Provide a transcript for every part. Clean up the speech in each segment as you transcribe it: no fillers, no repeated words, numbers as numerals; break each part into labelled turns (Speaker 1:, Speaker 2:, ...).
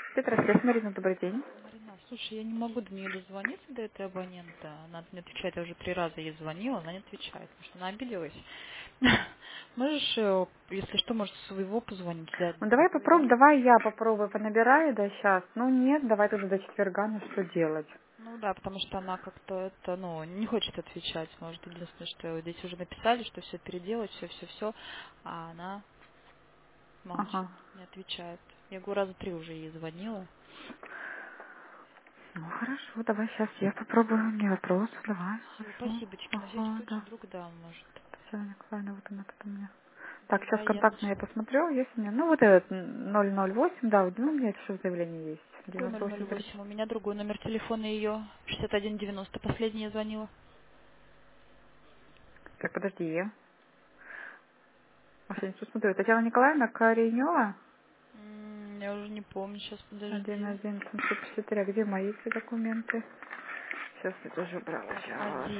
Speaker 1: Петросвет, Марина, добрый день.
Speaker 2: Марина, слушай, я не могу до нее дозвониться, до этой абонента. Она не отвечает, я уже 3 раза ей звонила, она не отвечает, потому что она обиделась. Можешь, если что, может, своего позвонить взять
Speaker 1: Ну давай
Speaker 2: другой, да?
Speaker 1: попробуем, давай я попробую понабираю, да, сейчас. Ну нет, давай тогда до четверга, ну что делать?
Speaker 2: Ну да, потому что она как-то это, ну, не хочет отвечать. Может, единственное, что здесь уже написали, что все переделать, все, а она молчит,
Speaker 1: Ага.
Speaker 2: не отвечает. Я говорю, раза 3 уже ей звонила.
Speaker 1: Ну хорошо, давай сейчас я попробую, не вопрос, давай,
Speaker 2: Все,
Speaker 1: хорошо.
Speaker 2: спасибочки, на всякий
Speaker 1: Ага,
Speaker 2: случай
Speaker 1: да.
Speaker 2: вдруг да, может.
Speaker 1: Татьяна Николаевна, вот она тут у меня. Так, сейчас
Speaker 2: Давай я
Speaker 1: контактно я
Speaker 2: начну.
Speaker 1: посмотрю, есть у меня. Ну вот этот 008, да, вот, ну у меня это что заявление есть.
Speaker 2: Какой
Speaker 1: 9830.
Speaker 2: 008? У меня другой номер телефона ее. 6190. Последний я звонила.
Speaker 1: Так, подожди, я. Сейчас посмотрю. Татьяна Николаевна Коренева.
Speaker 2: Я уже не помню. Сейчас,
Speaker 1: Один
Speaker 2: подожди.
Speaker 1: один 753. А где мои все документы? Сейчас я тоже брала.
Speaker 2: Так,
Speaker 1: Сейчас.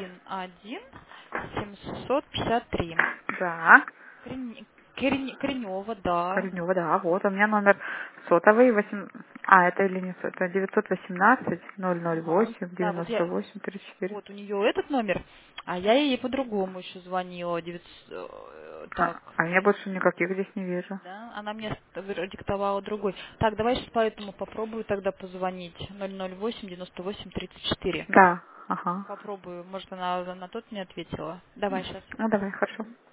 Speaker 2: 11753.
Speaker 1: Да.
Speaker 2: Коренева, да.
Speaker 1: Коренева, да. Вот у меня номер сотовый 8. А, это или не сотовый? Это 918
Speaker 2: Ага.
Speaker 1: 008
Speaker 2: Да, вот я,
Speaker 1: 98 34.
Speaker 2: вот у нее этот номер, а я ей по-другому еще звонила. Так,
Speaker 1: А я больше никаких здесь не вижу.
Speaker 2: да, она мне диктовала другой. Так, давай сейчас поэтому попробую тогда позвонить. 008 98 34.
Speaker 1: Да. Ага.
Speaker 2: Попробую. Может, она на тот не ответила. Давай сейчас.
Speaker 1: Ну давай, хорошо.